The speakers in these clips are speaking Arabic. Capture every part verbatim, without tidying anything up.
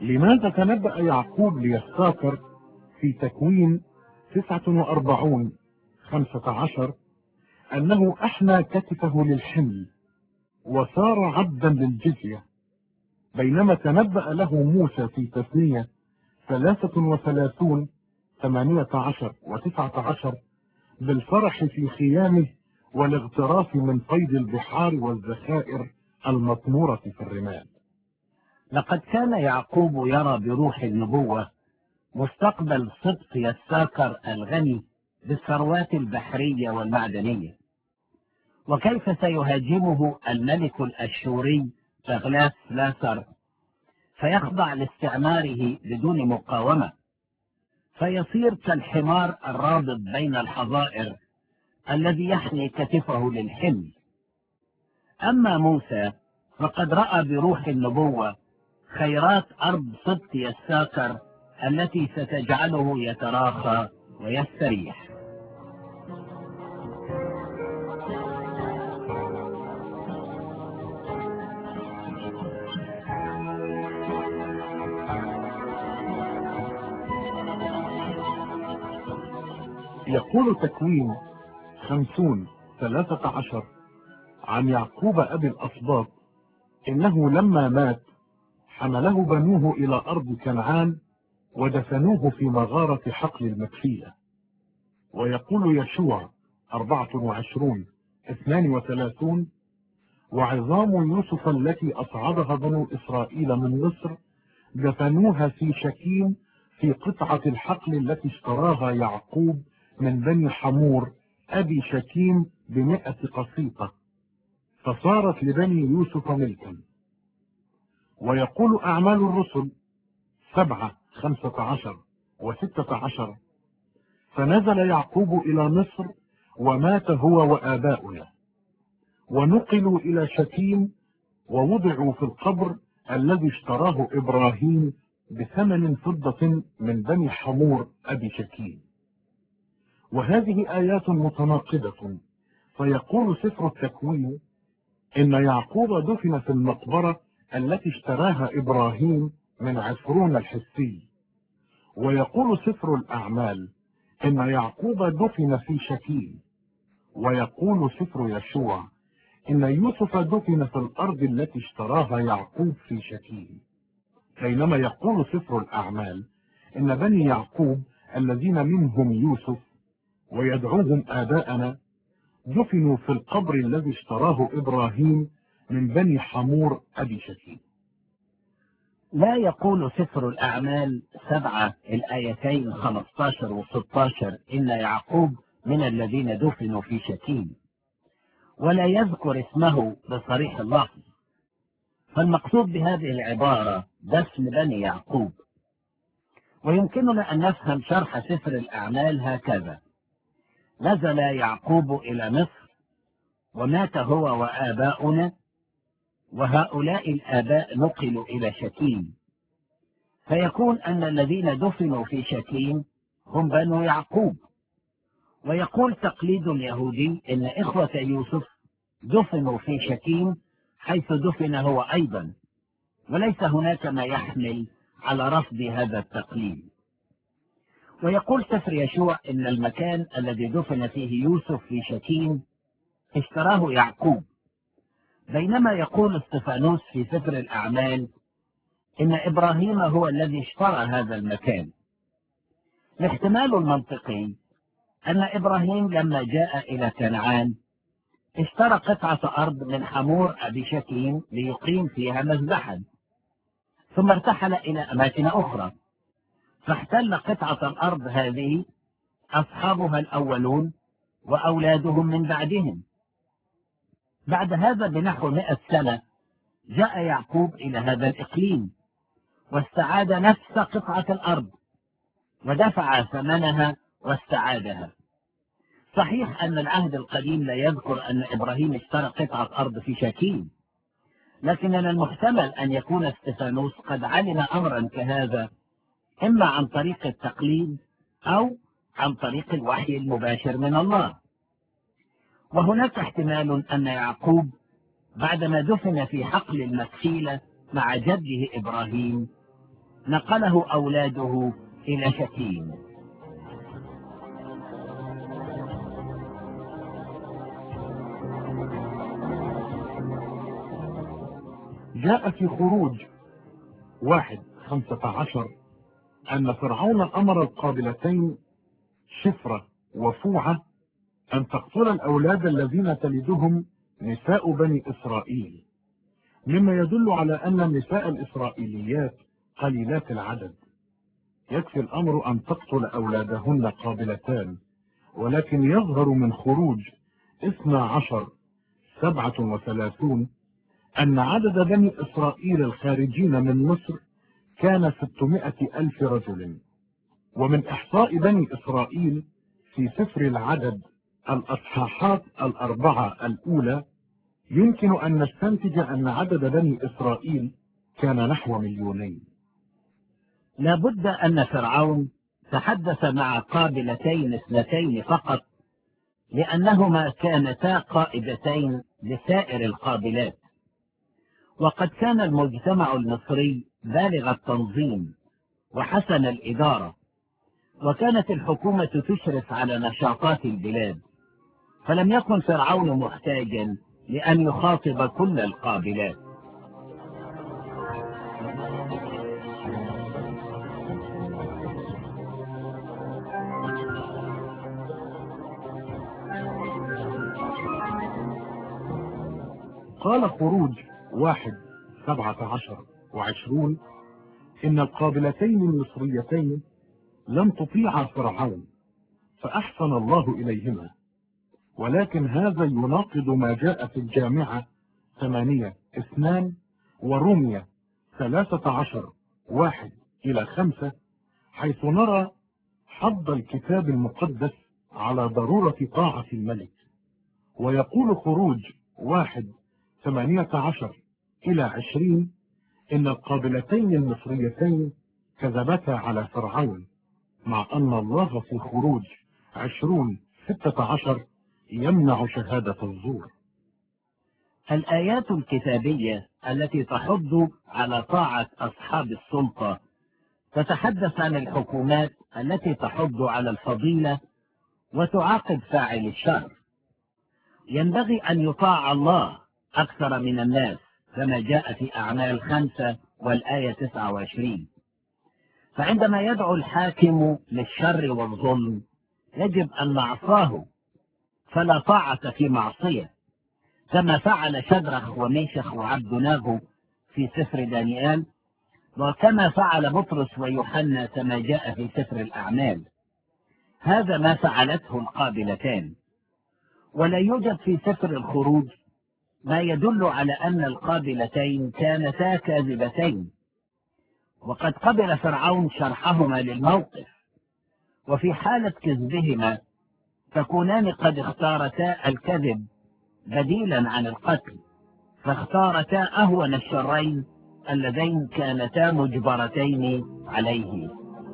لماذا تنبأ يعقوب ليستاكر في تكوين تسعة وأربعين خمسة عشر أنه أحنى كتفه للحمل وصار عبدا للجزية، بينما تنبأ له موسى في تثنية ثلاثة وثلاثين ثمانية عشر وتسعة عشر بالفرح في خيامه والاغتراف من فيض البحار والذخائر المطمورة في الرمال. لقد كان يعقوب يرى بروح النبوة مستقبل سبط يساكر الغني بالثروات البحرية والمعدنية، وكيف سيهاجمه الملك الأشوري تغلاس لاسر فيخضع لاستعماره بدون مقاومة، فيصير كالحمار الرابط بين الحظائر الذي يحني كتفه للحمل. أما موسى فقد رأى بروح النبوة خيرات أرض سبط يساكر التي ستجعله يتراخى ويستريح. يقول تكوين خمسون ثلاثة عشر عن يعقوب أبي الأسباط إنه لما مات حمله بنوه إلى أرض كنعان ودفنوه في مغارة حقل المكفية. ويقول يشوع أربعة وعشرون اثنان وثلاثون وعظام يوسف التي أصعدها بنو إسرائيل من مصر دفنوها في شكيم في قطعة الحقل التي اشتراها يعقوب من بني حمور أبي شكيم بمئة قسيطة، فصارت لبني يوسف ملكا. ويقول أعمال الرسل سبعة خمسة عشر وستة عشر فنزل يعقوب إلى مصر ومات هو وآباؤنا، ونقلوا إلى شكيم ووضعوا في القبر الذي اشتراه إبراهيم بثمن فضة من بني حمور أبي شكيم. وهذه آيات متناقضة، فيقول سفر التكوين إن يعقوب دفن في المقبرة التي اشتراها إبراهيم من عفرون الحسي. ويقول سفر الأعمال إن يعقوب دفن في شكيم. ويقول سفر يشوع إن يوسف دفن في الأرض التي اشتراها يعقوب في شكيم. بينما يقول سفر الأعمال إن بني يعقوب الذين منهم يوسف ويدعوهم آباءنا دفنوا في القبر الذي اشتراه إبراهيم من بني حمور أبي شكيم. لا يقول سفر الأعمال سبعة الآيتين خمسة عشر و ستة عشر إن يعقوب من الذين دفنوا في شكيم، ولا يذكر اسمه بصريح اللفظ، فالمقصود بهذه العبارة دفن بني يعقوب. ويمكننا أن نفهم شرح سفر الأعمال هكذا: نزل يعقوب إلى مصر ومات هو وآباؤنا، وهؤلاء الآباء نقلوا إلى شكيم، فيكون أن الذين دفنوا في شكيم هم بنو يعقوب. ويقول تقليد اليهودي إن إخوة يوسف دفنوا في شكيم حيث دفن هو أيضا، وليس هناك ما يحمل على رفض هذا التقليد. ويقول سفر يشوع إن المكان الذي دفن فيه يوسف في شكيم اشتراه يعقوب، بينما يقول استفانوس في سفر الأعمال إن إبراهيم هو الذي اشترى هذا المكان. الاحتمال المنطقي أن إبراهيم لما جاء إلى كنعان اشترى قطعة أرض من حمور أبي شكيم ليقيم فيها مذبحا، ثم ارتحل إلى أماكن أخرى، فاحتل قطعة الأرض هذه أصحابها الأولون وأولادهم من بعدهم. بعد هذا بنحو مئة سنة جاء يعقوب إلى هذا الإقليم واستعاد نفس قطعة الأرض ودفع ثمنها واستعادها. صحيح أن العهد القديم لا يذكر أن إبراهيم اشترى قطعة أرض في شكيم، لكن من المحتمل أن يكون استفانوس قد علم أمرا كهذا إما عن طريق التقليد أو عن طريق الوحي المباشر من الله. وهناك احتمال أن يعقوب بعدما دفن في حقل المكفيلة مع جده إبراهيم نقله أولاده إلى شكيم. جاء في خروج واحد خمسة عشر أن فرعون أمر القابلتين شفرة وفوعة أن تقتل الأولاد الذين تلدهم نساء بني إسرائيل، مما يدل على أن نساء الإسرائيليات قليلات العدد، يكفي الأمر أن تقتل أولادهن قابلتان. ولكن يظهر من خروج اثنا عشر سبعة وثلاثون أن عدد بني إسرائيل الخارجين من مصر كان ستمائة ألف رجل. ومن إحصاء بني إسرائيل في سفر العدد الأصحاحات الأربعة الأولى يمكن أن نستنتج أن عدد بني إسرائيل كان نحو مليونين. لابد أن فرعون تحدث مع قابلتين اثنتين فقط، لأنهما كانتا قائدتين لسائر القابلات. وقد كان المجتمع المصري بالغ التنظيم وحسن الإدارة، وكانت الحكومة تشرف على نشاطات البلاد، فلم يكن فرعون محتاجا لأن يخاطب كل القابلات. قال خروج واحد سبعة عشر وعشرون إن القابلتين المصريتين لم تطيعا فرعون فأحسن الله إليهما، ولكن هذا يناقض ما جاء في الجامعة ثمانية اثنان ورومية ثلاثة عشر واحد إلى خمسة، حيث نرى حض الكتاب المقدس على ضرورة طاعة الملك. ويقول خروج واحد ثمانية عشر إلى عشرين إن القابلتين المصريتين كذبتا على فرعون، مع أن الله في خروج عشرون ستة عشر يمنع شهادة الزور. الآيات الكتابية التي تحض على طاعة أصحاب السلطة تتحدث عن الحكومات التي تحض على الفضيلة وتعاقب فاعل الشر. ينبغي أن يطاع الله أكثر من الناس، كما جاء في أعمال خمسة والآية تسعة وعشرين. فعندما يدعو الحاكم للشر والظلم يجب أن نعصاه، فلا طاعة في معصية، كما فعل شدرخ وميشخ وعبد ناغو في سفر دانيال، وكما فعل بطرس ويوحنا كما جاء في سفر الأعمال. هذا ما فعلته القابلتان. ولا يوجد في سفر الخروج ما يدل على أن القابلتين كانتا كاذبتين، وقد قبل فرعون شرحهما للموقف، وفي حالة كذبهما تكونان قد اختارتا الكذب بديلا عن القتل، فاختارتا أهون الشرين اللذين كانتا مجبرتين عليه.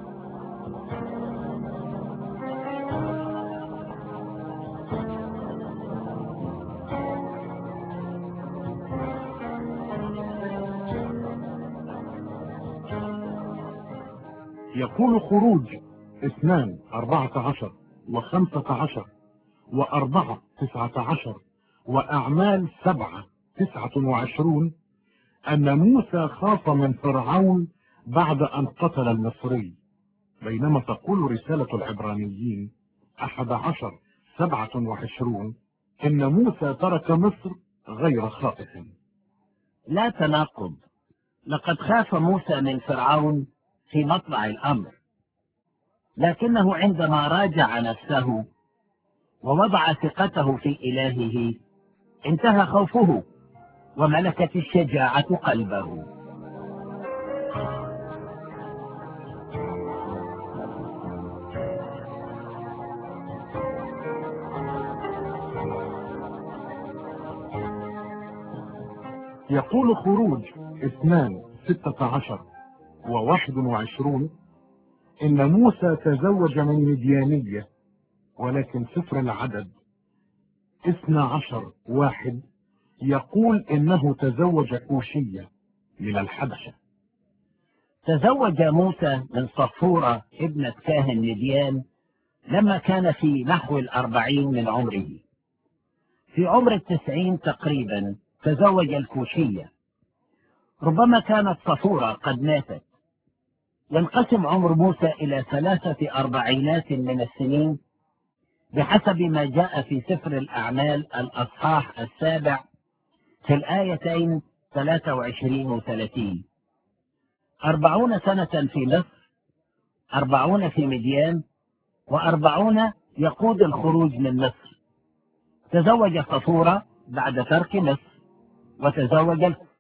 يقول خروج اثنان أربعة عشر وخمسة عشر وأربعة تسعة عشر وأعمال سبعة تسعة وعشرون أن موسى خاف من فرعون بعد أن قتل المصري، بينما تقول رسالة العبرانيين أحد عشر سبعة وعشرون إن موسى ترك مصر غير خائف. لا تناقض، لقد خاف موسى من فرعون في مطلع الأمر، لكنه عندما راجع نفسه ووضع ثقته في إلهه انتهى خوفه وملكت الشجاعة قلبه. يقول خروج اثنان ستة عشر وواحد وعشرون إن موسى تزوج من مديانية، ولكن سفر العدد اثنى عشر واحد يقول إنه تزوج كوشية من الحبشة. تزوج موسى من صفورة ابنة كاهن مديان لما كان في نحو الأربعين من عمره. في عمر التسعين تقريبا تزوج الكوشية. ربما كانت صفورة قد ماتت. ينقسم عمر موسى إلى ثلاثة أربعينات من السنين بحسب ما جاء في سفر الأعمال الأصحاح السابع في الآيتين ثلاثة وعشرين وثلاثين. أربعون سنة في مصر، أربعون في مديان، وأربعون يقود الخروج من مصر. تزوج صفورة بعد ترك مصر، وتزوج